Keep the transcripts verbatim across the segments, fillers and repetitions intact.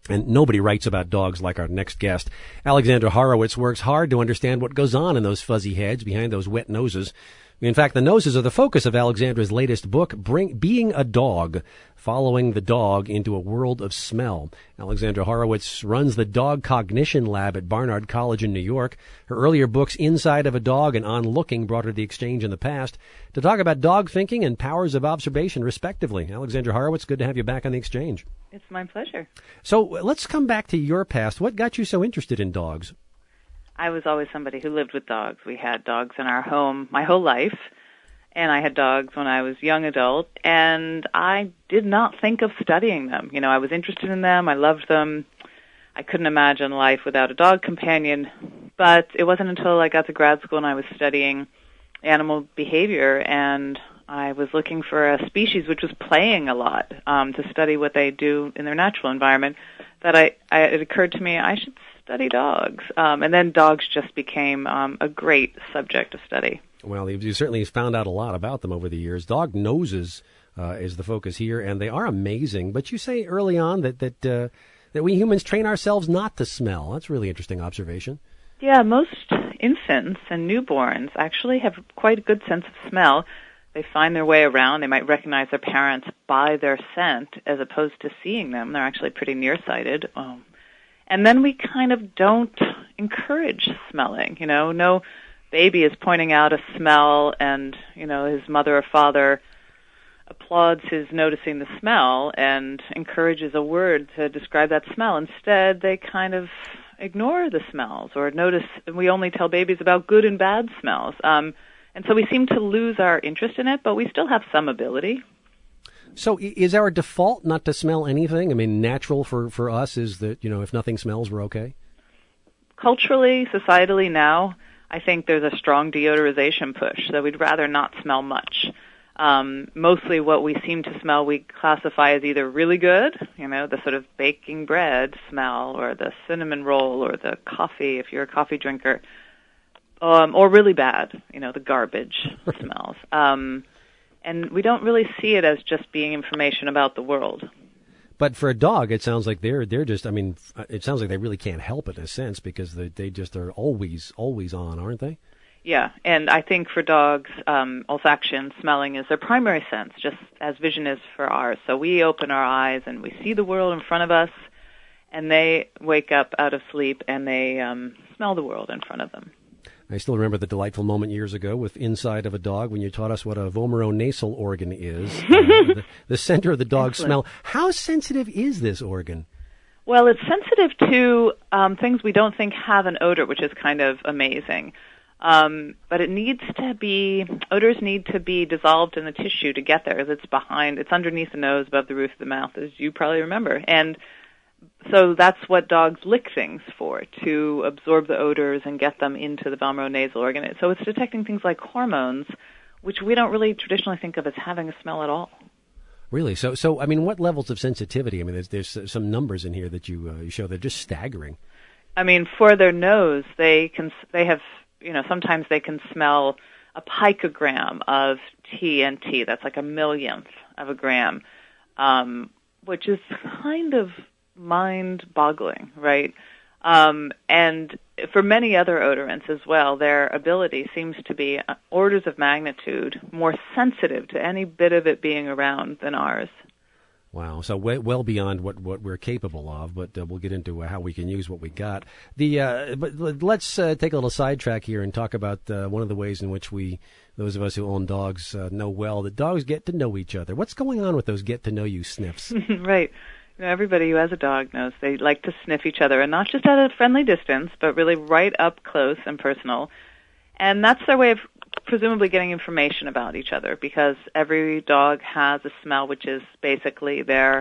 And nobody writes about dogs like our next guest. Alexandra Horowitz works hard to understand what goes on in those fuzzy heads behind those wet noses. In fact, the noses are the focus of Alexandra's latest book, Bring, Being a Dog, following the dog into a world of smell. Alexandra Horowitz runs the Dog Cognition Lab at Barnard College in New York. Her earlier books, Inside of a Dog and On Looking, brought her the exchange in the past to talk about dog thinking and powers of observation, respectively. Alexandra Horowitz, good to have you back on the exchange. It's my pleasure. So let's come back to your past. What got you so interested in dogs? I was always somebody who lived with dogs. We had dogs in our home my whole life, and I had dogs when I was young adult, and I did not think of studying them. You know, I was interested in them. I loved them. I couldn't imagine life without a dog companion, but it wasn't until I got to grad school and I was studying animal behavior, and I was looking for a species which was playing a lot um, to study what they do in their natural environment, that I, I it occurred to me I should study dogs. Um, and then dogs just became um, a great subject of study. Well, you certainly found out a lot about them over the years. Dog noses uh, is the focus here, and they are amazing. But you say early on that that uh, that we humans train ourselves not to smell. That's a really interesting observation. Yeah, most infants and newborns actually have quite a good sense of smell. They find their way around. They might recognize their parents by their scent as opposed to seeing them. They're actually pretty nearsighted. Um, and then we kind of don't encourage smelling. You know, no baby is pointing out a smell and, you know, his mother or father applauds his noticing the smell and encourages a word to describe that smell. Instead, they kind of ignore the smells or notice. We only tell babies about good and bad smells. Um, and so we seem to lose our interest in it, but we still have some ability. So is our default not to smell anything? I mean, natural for, for us is that, you know, if nothing smells, we're okay? Culturally, societally now, I think there's a strong deodorization push, so we'd rather not smell much. Um, mostly what we seem to smell we classify as either really good, you know, the sort of baking bread smell, or the cinnamon roll, or the coffee if you're a coffee drinker, um, or really bad, you know, the garbage smells. Um, and we don't really see it as just being information about the world. But for a dog, it sounds like they're they're just, I mean, it sounds like they really can't help it in a sense, because they, they just are always, always on, aren't they? Yeah, and I think for dogs, um, olfaction, smelling is their primary sense, just as vision is for ours. So we open our eyes and we see the world in front of us, and they wake up out of sleep and they um, smell the world in front of them. I still remember the delightful moment years ago with Inside of a Dog when you taught us what a vomeronasal organ is, uh, the, the center of the dog's Excellent. smell. How sensitive is this organ? Well, it's sensitive to um, things we don't think have an odor, which is kind of amazing. Um, but it needs to be, odors need to be dissolved in the tissue to get there. It's behind, it's underneath the nose, above the roof of the mouth, as you probably remember. And so that's what dogs lick things for, to absorb the odors and get them into the vomeronasal organ. So it's detecting things like hormones, which we don't really traditionally think of as having a smell at all. Really? So, so I mean, what levels of sensitivity? I mean, there's, there's some numbers in here that you, uh, you show. They're just staggering. I mean, for their nose, they can, they have, you know, sometimes they can smell a picogram of T N T. That's like a millionth of a gram, um, which is kind of mind-boggling, right? Um, and for many other odorants as well, their ability seems to be orders of magnitude more sensitive to any bit of it being around than ours. Wow, so way, well beyond what, what we're capable of, but uh, we'll get into uh, how we can use what we got. The uh, but let's uh, take a little sidetrack here and talk about uh, one of the ways in which we, those of us who own dogs, uh, know well that dogs get to know each other. What's going on with those get-to-know-you sniffs? Right. You know, everybody who has a dog knows they like to sniff each other, and not just at a friendly distance, but really right up close and personal. And that's their way of presumably getting information about each other, because every dog has a smell which is basically their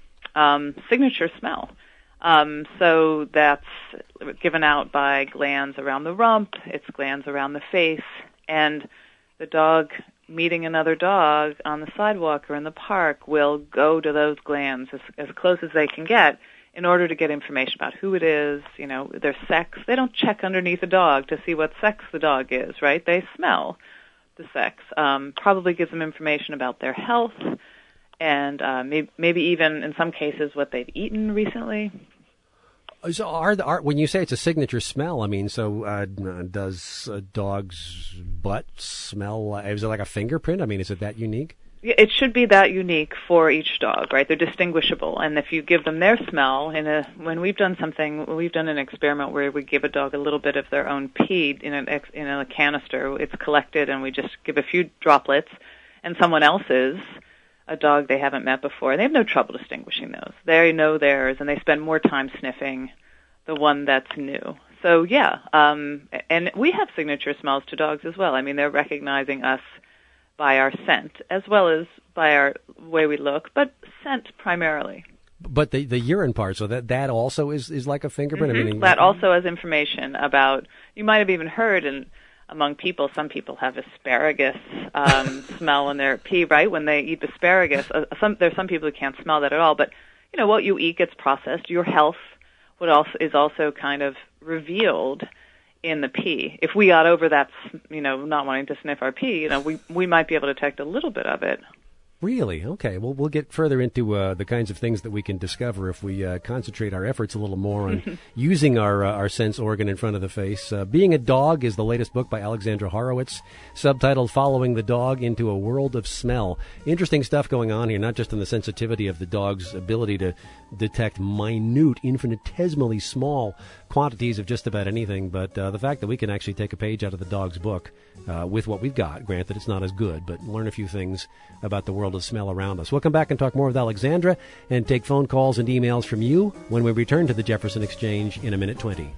um, signature smell. Um, so that's given out by glands around the rump, it's glands around the face, and the dog meeting another dog on the sidewalk or in the park will go to those glands as, as close as they can get in order to get information about who it is, you know, their sex. They don't check underneath a dog to see what sex the dog is, right? They smell the sex. Um, probably gives them information about their health and uh, maybe, maybe even in some cases what they've eaten recently. So are the are, when you say it's a signature smell, I mean, so uh, does a dog's butt smell? Uh, is it like a fingerprint? I mean, is it that unique? It should be that unique for each dog, right? They're distinguishable, and if you give them their smell, in a when we've done something, we've done an experiment where we give a dog a little bit of their own pee in an ex, in a canister. It's collected, and we just give a few droplets, and someone else's, a dog they haven't met before, they have no trouble distinguishing those. They know theirs, and they spend more time sniffing the one that's new. So yeah, um, and we have signature smells to dogs as well. I mean, they're recognizing us by our scent, as well as by our way we look, but scent primarily. But the the urine part, so that, that also is, is like a fingerprint? Mm-hmm. I mean, that also has information about, you might have even heard in, among people, some people have asparagus um, smell in their pee, right, when they eat asparagus. Uh, some, there's some people who can't smell that at all, but, you know, what you eat gets processed. Your health would also, is also kind of revealed in the pee. If we got over that, you know, not wanting to sniff our pee, you know, we we might be able to detect a little bit of it. Really? Okay. Well, we'll get further into uh, the kinds of things that we can discover if we uh, concentrate our efforts a little more on using our uh, our sense organ in front of the face. Uh, Being a Dog is the latest book by Alexandra Horowitz, subtitled Following the Dog into a World of Smell. Interesting stuff going on here, not just in the sensitivity of the dog's ability to detect minute, infinitesimally small quantities of just about anything, but uh, the fact that we can actually take a page out of the dog's book uh, with what we've got. Granted, it's not as good, but learn a few things about the world of smell around us. We'll come back and talk more with Alexandra and take phone calls and emails from you when we return to the Jefferson Exchange in a minute twenty.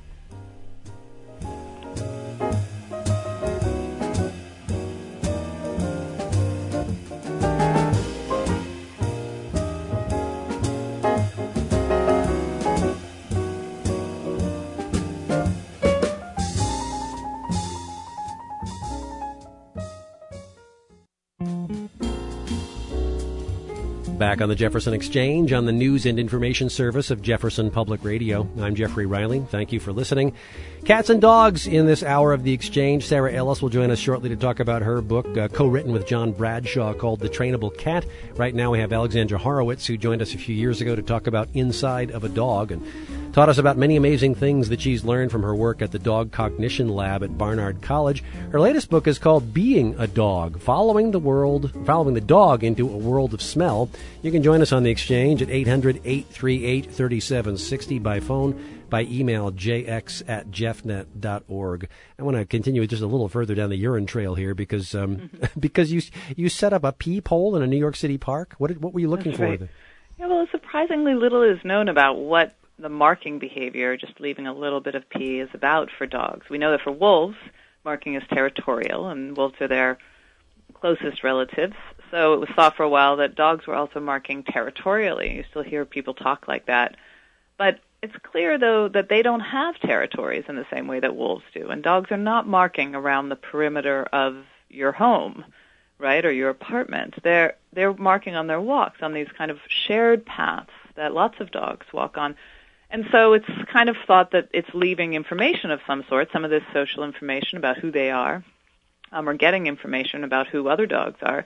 Back on the Jefferson Exchange on the news and information service of Jefferson Public Radio. I'm Jeffrey Riley. Thank you for listening. Cats and dogs in this hour of the Exchange. Sarah Ellis will join us shortly to talk about her book, uh, co-written with John Bradshaw, called The Trainable Cat. Right now we have Alexandra Horowitz, who joined us a few years ago to talk about Inside of a Dog and taught us about many amazing things that she's learned from her work at the Dog Cognition Lab at Barnard College. Her latest book is called Being a Dog, Following the World, Following the Dog into a World of Smell. You can join us on the Exchange at eight hundred, eight three eight, three seven six zero by phone, by email, j x at jeffnet dot org. I want to continue just a little further down the urine trail here because um, mm-hmm. because you you set up a peephole in a New York City park. What did, what were you looking That's for? Right. Yeah, well, surprisingly little is known about what the marking behavior, just leaving a little bit of pee, is about for dogs. We know that for wolves, marking is territorial, and wolves are their closest relatives. So it was thought for a while that dogs were also marking territorially. You still hear people talk like that. But it's clear, though, that they don't have territories in the same way that wolves do. And dogs are not marking around the perimeter of your home, right, or your apartment. They're they're marking on their walks, on these kind of shared paths that lots of dogs walk on. And so it's kind of thought that it's leaving information of some sort, some of this social information about who they are, um, or getting information about who other dogs are.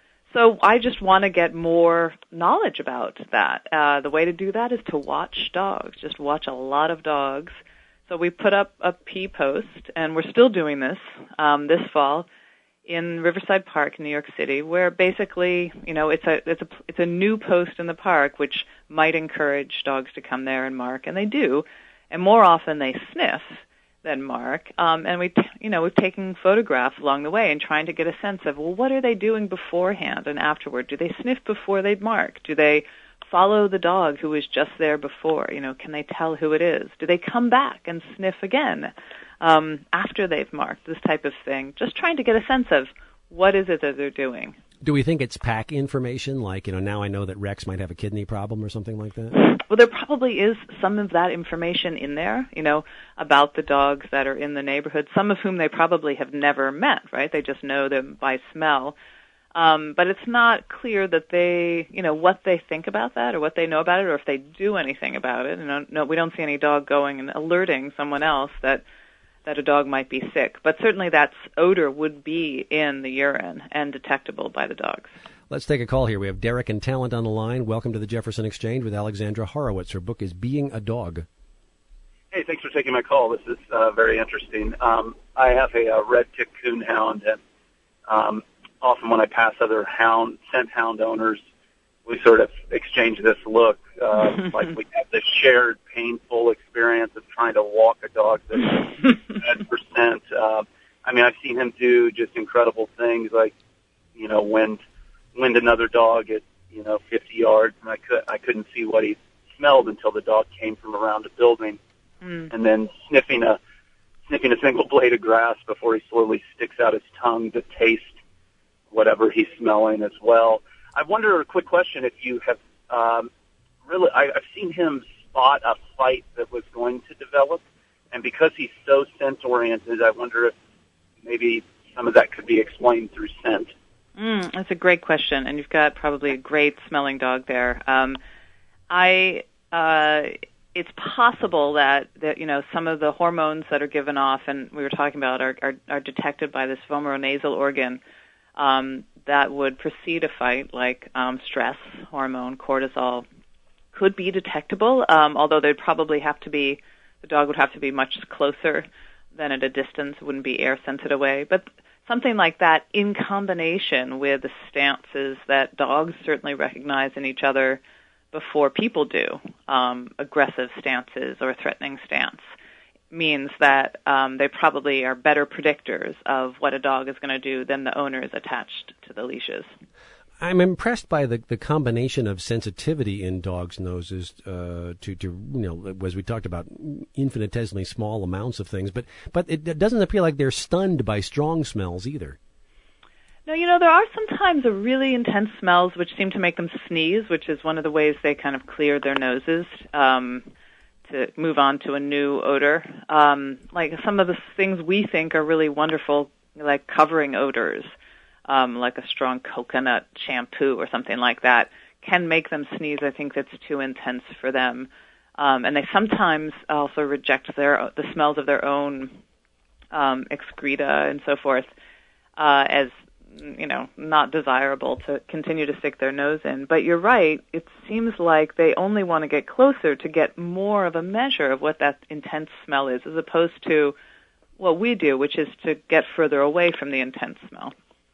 So I just want to get more knowledge about that. Uh, the way to do that is to watch dogs, just watch a lot of dogs. So we put up a pee post, and we're still doing this um, this fall in Riverside Park, New York City, where basically, you know, it's a it's a it's a new post in the park which might encourage dogs to come there and mark, and they do, and more often they sniff than mark. Um, and we, t- you know, we've taken photographs along the way and trying to get a sense of, well, what are they doing beforehand and afterward? Do they sniff before they mark? Do they follow the dog who was just there before? You know, can they tell who it is? Do they come back and sniff again um, after they've marked? This type of thing. Just trying to get a sense of what is it that they're doing. Do we think it's pack information, like, you know, now I know that Rex might have a kidney problem or something like that? Well, there probably is some of that information in there, you know, about the dogs that are in the neighborhood, some of whom they probably have never met, right? They just know them by smell. Um, but it's not clear that they, you know, what they think about that or what they know about it or if they do anything about it. You know, no, we don't see any dog going and alerting someone else that that a dog might be sick. But certainly that odor would be in the urine and detectable by the dogs. Let's take a call here. We have Derek and Talent on the line. Welcome to the Jefferson Exchange with Alexandra Horowitz. Her book is Being a Dog. Hey, thanks for taking my call. This is uh, very interesting. Um, I have a, a red tick coon hound, and um, often when I pass other hound scent hound owners, we sort of exchange this look, uh, like we have this shared painful experience of trying to walk a dog that's ten percent. Uh, I mean, I've seen him do just incredible things, like you know, wind wind another dog at you know fifty yards, and I could I couldn't see what he smelled until the dog came from around a building. And then sniffing a sniffing a single blade of grass before he slowly sticks out his tongue to taste whatever he's smelling as well. I wonder, a quick question, if you have um, really, I, I've seen him spot a fight that was going to develop, and because he's so scent-oriented, I wonder if maybe some of that could be explained through scent. Mm, that's a great question, and you've got probably a great smelling dog there. Um, I... Uh, It's possible that, that, you know, some of the hormones that are given off, and we were talking about, are, are, are detected by this vomeronasal organ um, that would precede a fight, like um, stress hormone, cortisol, could be detectable, um, although they'd probably have to be, the dog would have to be much closer than at a distance. It wouldn't be air sent it away. But something like that in combination with the stances that dogs certainly recognize in each other before people do, um, aggressive stances or a threatening stance, means that um, they probably are better predictors of what a dog is going to do than the owners attached to the leashes. I'm impressed by the, the combination of sensitivity in dogs' noses uh, to, to, you know, as we talked about, infinitesimally small amounts of things, but, but it, it doesn't appear like they're stunned by strong smells either. No, you know, there are sometimes really intense smells which seem to make them sneeze, which is one of the ways they kind of clear their noses um, to move on to a new odor. Um, like some of the things we think are really wonderful, like covering odors, um, like a strong coconut shampoo or something like that, can make them sneeze. I think that's too intense for them. Um, and they sometimes also reject their the smells of their own um, excreta and so forth uh, as you know, not desirable to continue to stick their nose in. But you're right, it seems like they only want to get closer to get more of a measure of what that intense smell is, as opposed to what we do, which is to get further away from the intense smell.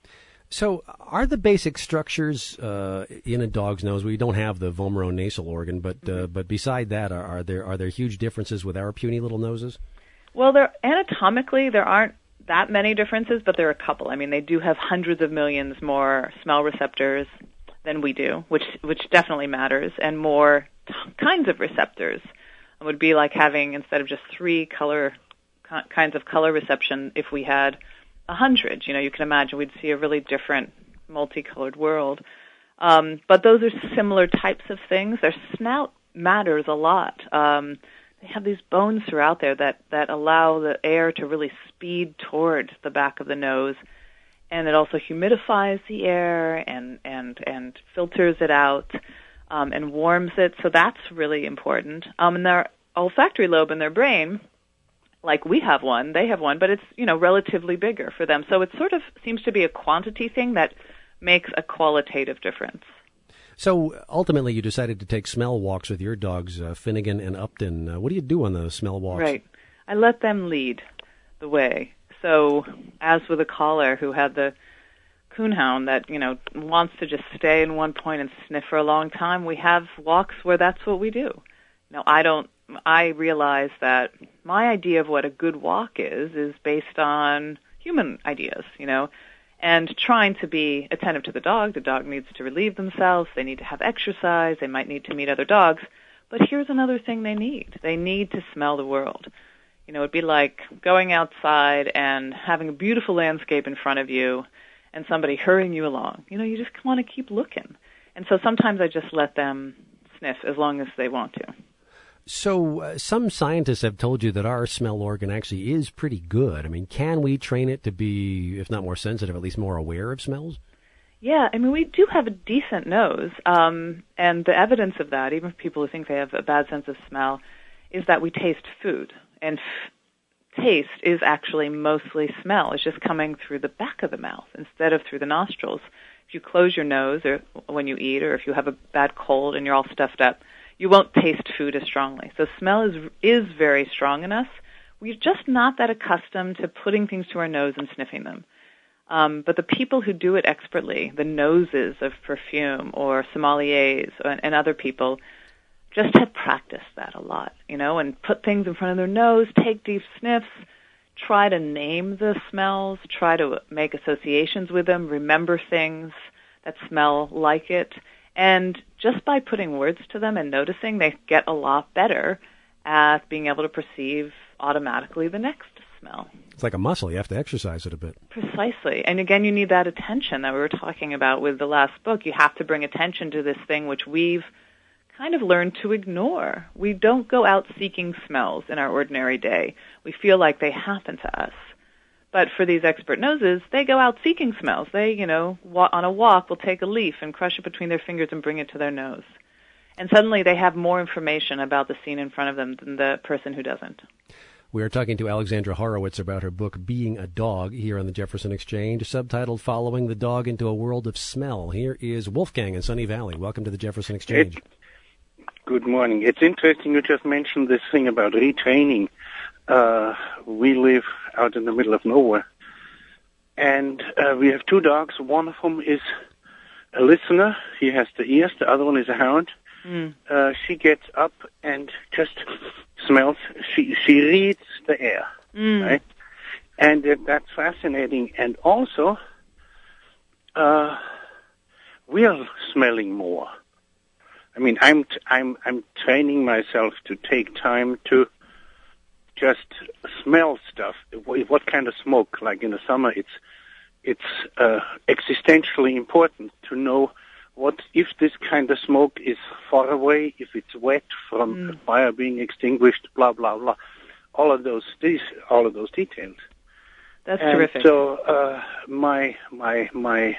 So are the basic structures uh, in a dog's nose, we don't have the vomeronasal organ, but uh, but beside that, are, are there are there huge differences with our puny little noses? Well, there anatomically, there aren't that many differences, but there are a couple. I mean, they do have hundreds of millions more smell receptors than we do, which which definitely matters, and more t- kinds of receptors. It would be like having, instead of just three color k- kinds of color reception, if we had a hundred. You know, you can imagine we'd see a really different, multicolored world. Um, but those are similar types of things. Their snout matters a lot. Um, They have these bones throughout there that, that allow the air to really speed toward the back of the nose, and it also humidifies the air and and, and filters it out um, and warms it. So that's really important. Um, and their olfactory lobe in their brain, like we have one, they have one, but it's you know relatively bigger for them. So it sort of seems to be a quantity thing that makes a qualitative difference. So ultimately, you decided to take smell walks with your dogs, uh, Finnegan and Upton. Uh, what do you do on the smell walks? Right. I let them lead the way. So as with a collar who had the coonhound that, you know, wants to just stay in one point and sniff for a long time, we have walks where that's what we do. You know, I don't, I realize that my idea of what a good walk is, is based on human ideas, you know, and trying to be attentive to the dog. The dog needs to relieve themselves. They need to have exercise. They might need to meet other dogs. But here's another thing they need. They need to smell the world. You know, it'd be like going outside and having a beautiful landscape in front of you and somebody hurrying you along. You know, you just want to keep looking. And so sometimes I just let them sniff as long as they want to. So uh, some scientists have told you that our smell organ actually is pretty good. I mean, can we train it to be, if not more sensitive, at least more aware of smells? Yeah, I mean, we do have a decent nose, um, and the evidence of that, even for people who think they have a bad sense of smell, is that we taste food. And f- taste is actually mostly smell. It's just coming through the back of the mouth instead of through the nostrils. If you close your nose or when you eat, or if you have a bad cold and you're all stuffed up, you won't taste food as strongly. So smell is is very strong in us. We're just not that accustomed to putting things to our nose and sniffing them. Um, but the people who do it expertly, the noses of perfume or sommeliers and, and other people, just have practiced that a lot, you know, and put things in front of their nose, take deep sniffs, try to name the smells, try to make associations with them, remember things that smell like it. And just by putting words to them and noticing, they get a lot better at being able to perceive automatically the next smell. It's like a muscle. You have to exercise it a bit. Precisely. And again, you need that attention that we were talking about with the last book. You have to bring attention to this thing which we've kind of learned to ignore. We don't go out seeking smells in our ordinary day. We feel like they happen to us. But for these expert noses, they go out seeking smells. They, you know, wa- on a walk will take a leaf and crush it between their fingers and bring it to their nose. And suddenly they have more information about the scene in front of them than the person who doesn't. We are talking to Alexandra Horowitz about her book, Being a Dog, here on the Jefferson Exchange, subtitled Following the Dog into a World of Smell. Here is Wolfgang in Sunny Valley. Welcome to the Jefferson Exchange. It, good morning. It's interesting you just mentioned this thing about retraining. Uh, we live out in the middle of nowhere, and uh, we have two dogs. One of them is a listener. He has the ears. The other one is a hound. Mm. Uh, she gets up and just smells. She she reads the air, mm. right? And uh, that's fascinating. And also, uh, we are smelling more. I mean, I'm t- I'm I'm training myself to take time to just smell stuff. What kind of smoke? Like in the summer, it's it's uh, existentially important to know what if this kind of smoke is far away, if it's wet from mm. fire being extinguished, blah blah blah. All of those these all of those details. That's and terrific. So uh, my my my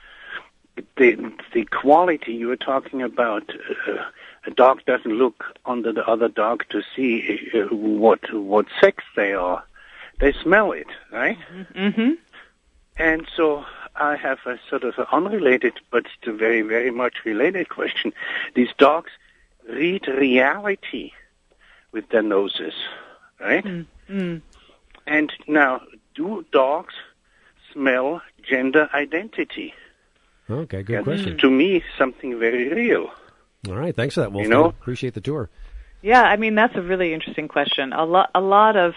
the the quality you were talking about. Uh, A dog doesn't look under the other dog to see uh, what what sex they are. They smell it, right? Mm-hmm. And so I have a sort of an unrelated but still very, very much related question. These dogs read reality with their noses, right? Mm-hmm. And now, do dogs smell gender identity? Okay, good That's, question. to me, something very real. All right, thanks for that, Wolfgang. You know? Appreciate the tour. Yeah, I mean that's a really interesting question. A lot, a lot of,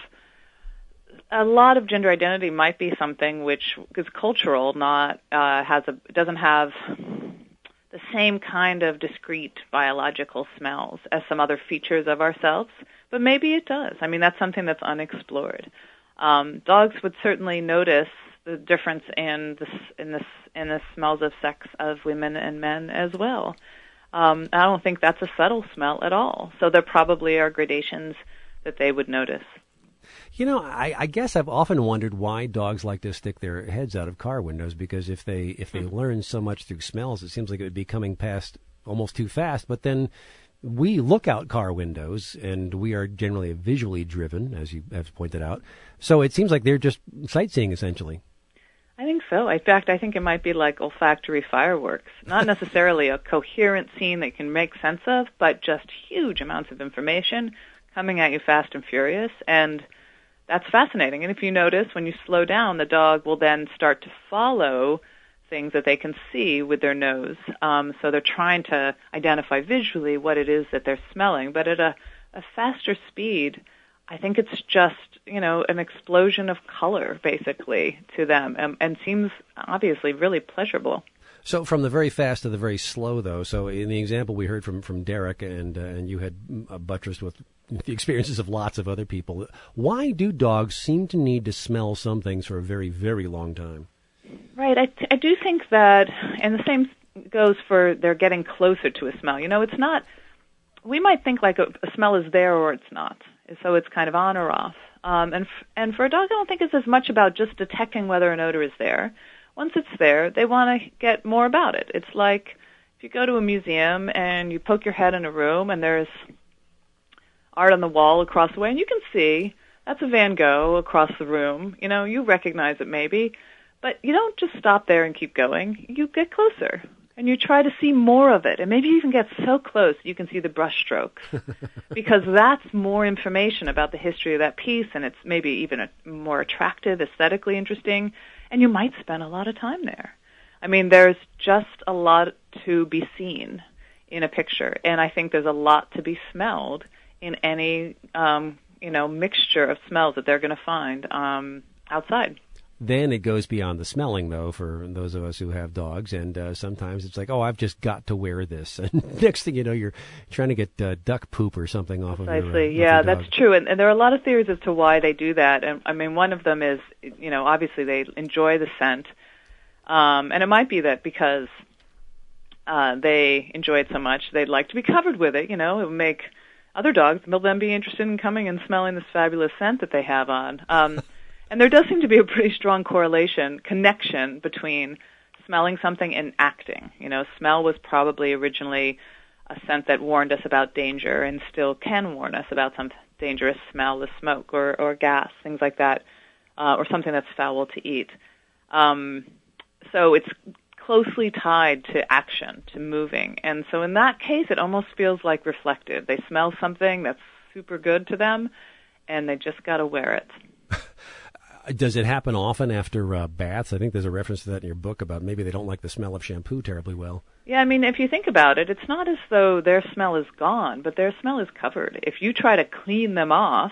a lot of gender identity might be something which is cultural, not uh, has a doesn't have the same kind of discrete biological smells as some other features of ourselves. But maybe it does. I mean that's something that's unexplored. Um, dogs would certainly notice the difference in the in the in the smells of sex of women and men as well. Um, I don't think that's a subtle smell at all. So there probably are gradations that they would notice. You know, I, I guess I've often wondered why dogs like to stick their heads out of car windows, because if they if they learn so much through smells, it seems like it would be coming past almost too fast. But then we look out car windows, and we are generally visually driven, as you have pointed out. So it seems like they're just sightseeing, essentially. I think so. In fact, I think it might be like olfactory fireworks. Not necessarily a coherent scene that you can make sense of, but just huge amounts of information coming at you fast and furious. And that's fascinating. And if you notice, when you slow down, the dog will then start to follow things that they can see with their nose. Um, so they're trying to identify visually what it is that they're smelling. But at a, a faster speed, I think it's just, you know, an explosion of color, basically, to them, and, and seems obviously really pleasurable. So from the very fast to the very slow, though, so in the example we heard from, from Derek, and uh, and you had uh, buttressed with the experiences of lots of other people, why do dogs seem to need to smell some things for a very, very long time? Right. I, I do think that, and the same goes for they're getting closer to a smell. You know, it's not, we might think like a, a smell is there or it's not. So it's kind of on or off. Um, and f- and for a dog, I don't think it's as much about just detecting whether an odor is there. Once it's there, they want to get more about it. It's like if you go to a museum and you poke your head in a room and there's art on the wall across the way, and you can see that's a Van Gogh across the room. You know, you recognize it maybe, but you don't just stop there and keep going. You get closer. and you try to see more of it. And maybe you even get so close you can see the brush strokes, because that's more information about the history of that piece, and it's maybe even a, more attractive, aesthetically interesting, and you might spend a lot of time there. I mean, there's just a lot to be seen in a picture, and I think there's a lot to be smelled in any, um, you know, mixture of smells that they're going to find um, outside. Then it goes beyond the smelling, though, for those of us who have dogs, and uh, sometimes it's like, oh, I've just got to wear this. And next thing you know, you're trying to get uh, duck poop or something off Precisely. of your, uh, yeah, off your dog. That's true. And, and there are a lot of theories as to why they do that. And I mean, one of them is, you know, obviously they enjoy the scent. Um, and it might be that because uh, they enjoy it so much, they'd like to be covered with it. You know, it would make other dogs, they'll then be interested in coming and smelling this fabulous scent that they have on. Um And there does seem to be a pretty strong correlation, connection between smelling something and acting. You know, smell was probably originally a scent that warned us about danger and still can warn us about some dangerous smell, the smoke or, or gas, things like that, uh, or something that's foul to eat. Um, so it's closely tied to action, to moving. And so in that case, it almost feels like reflective. They smell something that's super good to them, and they just got to wear it. Does it happen often after uh, baths? I think there's a reference to that in your book about maybe they don't like the smell of shampoo terribly well. Yeah, I mean, if you think about it, it's not as though their smell is gone, but their smell is covered. If you try to clean them off,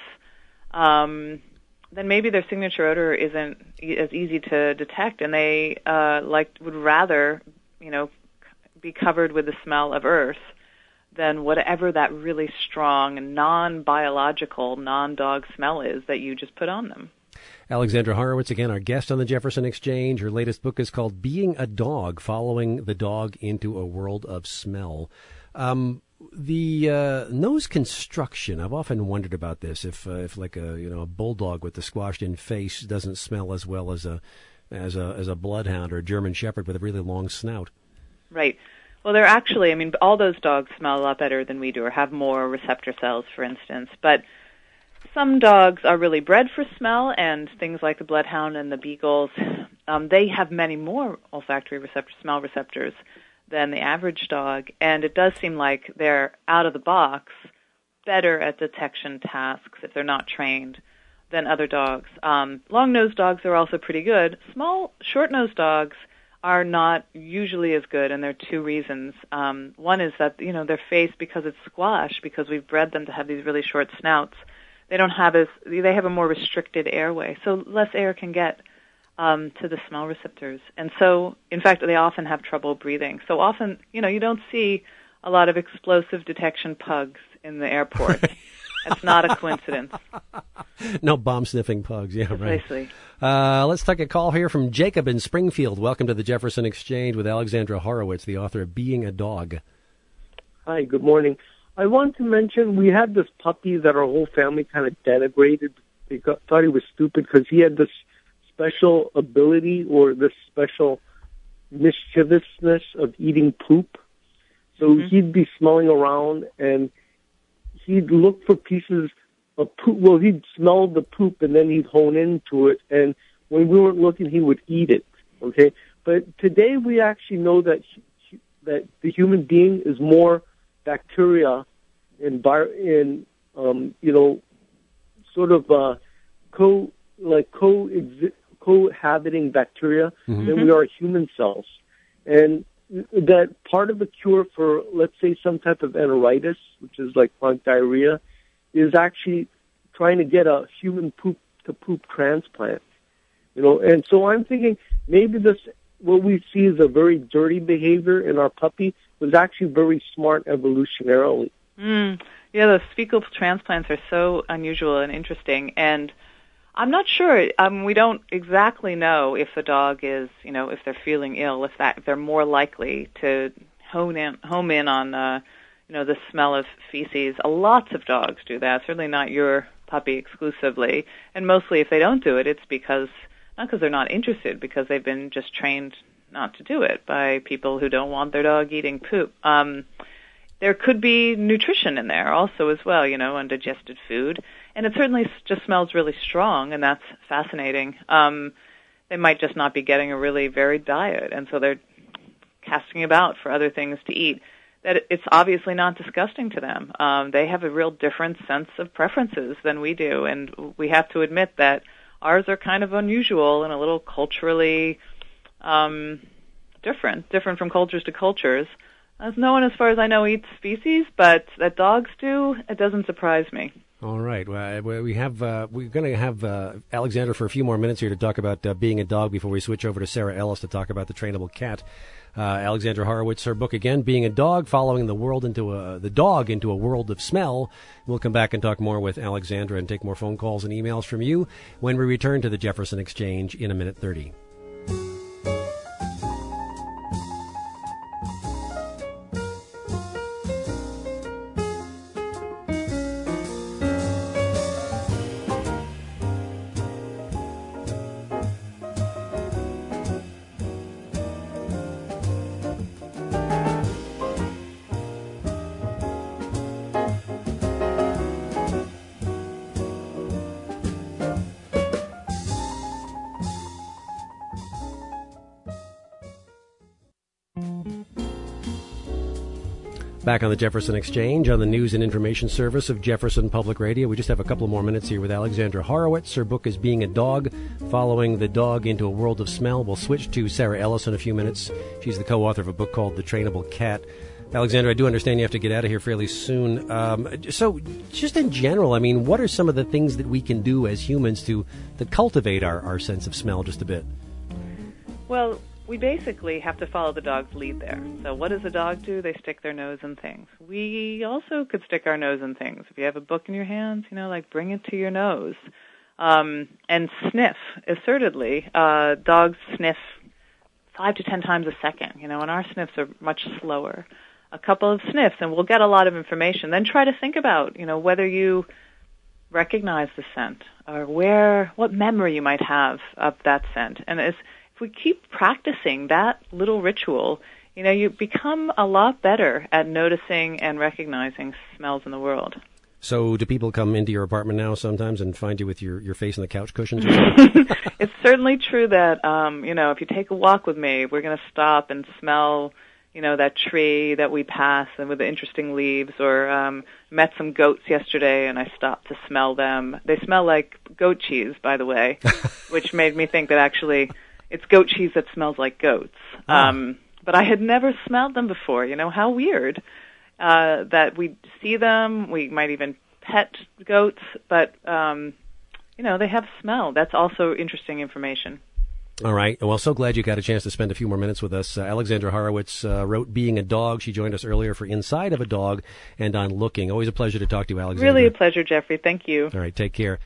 um, then maybe their signature odor isn't as easy to detect, and they uh, like would rather, you know, be covered with the smell of earth than whatever that really strong, non-biological, non-dog smell is that you just put on them. Alexandra Horowitz, again, our guest on the Jefferson Exchange. Her latest book is called Being a Dog, Following the Dog into a World of Smell. Um, the uh, nose construction, I've often wondered about this, if uh, if like a you know a bulldog with the squashed-in face doesn't smell as well as a as a as a bloodhound or a German shepherd with a really long snout. Right. Well, they're actually, I mean, all those dogs smell a lot better than we do, or have more receptor cells, for instance, but some dogs are really bred for smell, and things like the bloodhound and the beagles, um, they have many more olfactory receptor, smell receptors than the average dog, and it does seem like they're out of the box better at detection tasks if they're not trained than other dogs. Um, long-nosed dogs are also pretty good. Small, short-nosed dogs are not usually as good, and there are two reasons. Um, one is that, you know, their face, because it's squashed, because we've bred them to have these really short snouts, they don't have as, they have a more restricted airway, so less air can get um, to the smell receptors. And so, in fact, they often have trouble breathing. So often, you know, you don't see a lot of explosive detection pugs in the airport. It's not a coincidence. No bomb-sniffing pugs, yeah, right. Precisely. Uh, let's take a call here from Jacob in Springfield. Welcome to the Jefferson Exchange with Alexandra Horowitz, the author of Being a Dog. Hi, good morning. I want to mention we had this puppy that our whole family kind of denigrated. They got, thought he was stupid because he had this special ability or this special mischievousness of eating poop. So mm-hmm. he'd be smelling around and he'd look for pieces of poop. Well, he'd smell the poop and then he'd hone into it. And when we weren't looking, he would eat it. Okay, but today we actually know that that the human being is more bacteria in, in um, you know, sort of uh, co like co cohabiting bacteria mm-hmm. than we are human cells, and that part of the cure for, let's say, some type of enteritis, which is like chronic diarrhea, is actually trying to get a human poop to poop transplant. You know, and so I'm thinking maybe this, what we see as a very dirty behavior in our puppy was actually very smart evolutionarily. Mm. Yeah, those fecal transplants are so unusual and interesting, and I'm not sure. Um, we don't exactly know if the dog is, you know, if they're feeling ill, if that if they're more likely to hone in, home in on, uh, you know, the smell of feces. Uh, lots of dogs do that. Certainly not your puppy exclusively, and mostly if they don't do it, it's because not because they're not interested, because they've been just trained not to do it by people who don't want their dog eating poop. Um, there could be nutrition in there also as well, you know, undigested food. And it certainly just smells really strong, and that's fascinating. Um, they might just not be getting a really varied diet, and so they're casting about for other things to eat, that it's obviously not disgusting to them. Um, they have a real different sense of preferences than we do, and we have to admit that ours are kind of unusual and a little culturally um, different, different from cultures to cultures. As no one, as far as I know, eats feces, but that dogs do, it doesn't surprise me. All right. Well, we have uh, we're going to have uh, Alexandra for a few more minutes here to talk about uh, being a dog before we switch over to Sarah Ellis to talk about the trainable cat. Uh, Alexandra Horowitz, her book again, Being a Dog, following the world into a the dog into a world of smell. We'll come back and talk more with Alexandra and take more phone calls and emails from you when we return to the Jefferson Exchange in a minute thirty. Back on the Jefferson Exchange on the news and information service of Jefferson Public Radio. We just have a couple more minutes here with Alexandra Horowitz. Her book is Being a Dog, following the dog into a world of smell. We'll switch to Sarah Ellis in a few minutes. She's the co-author of a book called The Trainable Cat. Alexandra, I do understand you have to get out of here fairly soon. Um, so just in general, I mean, what are some of the things that we can do as humans to, to cultivate our, our sense of smell just a bit? Well, we basically have to follow the dog's lead there. So what does a dog do? They stick their nose in things. We also could stick our nose in things. If you have a book in your hands, you know, like bring it to your nose. Um, and sniff, assertedly. Uh, dogs sniff five to ten times a second, you know, and our sniffs are much slower. A couple of sniffs, and we'll get a lot of information. Then try to think about, you know, whether you recognize the scent or where, what memory you might have of that scent. And it's, if we keep practicing that little ritual, you know, you become a lot better at noticing and recognizing smells in the world. So do people come into your apartment now sometimes and find you with your, your face in the couch cushions or something? It's certainly true that, um, you know, if you take a walk with me, we're going to stop and smell, you know, that tree that we pass and with the interesting leaves, or um, met some goats yesterday and I stopped to smell them. They smell like goat cheese, by the way, which made me think that actually it's goat cheese that smells like goats. Oh. Um, but I had never smelled them before. You know, how weird uh, that we see them. We might even pet goats, but, um, you know, they have smell. That's also interesting information. All right. Well, so glad you got a chance to spend a few more minutes with us. Uh, Alexandra Horowitz uh, wrote Being a Dog. She joined us earlier for Inside of a Dog and on Looking. Always a pleasure to talk to you, Alexandra. Really a pleasure, Jeffrey. Thank you. All right. Take care.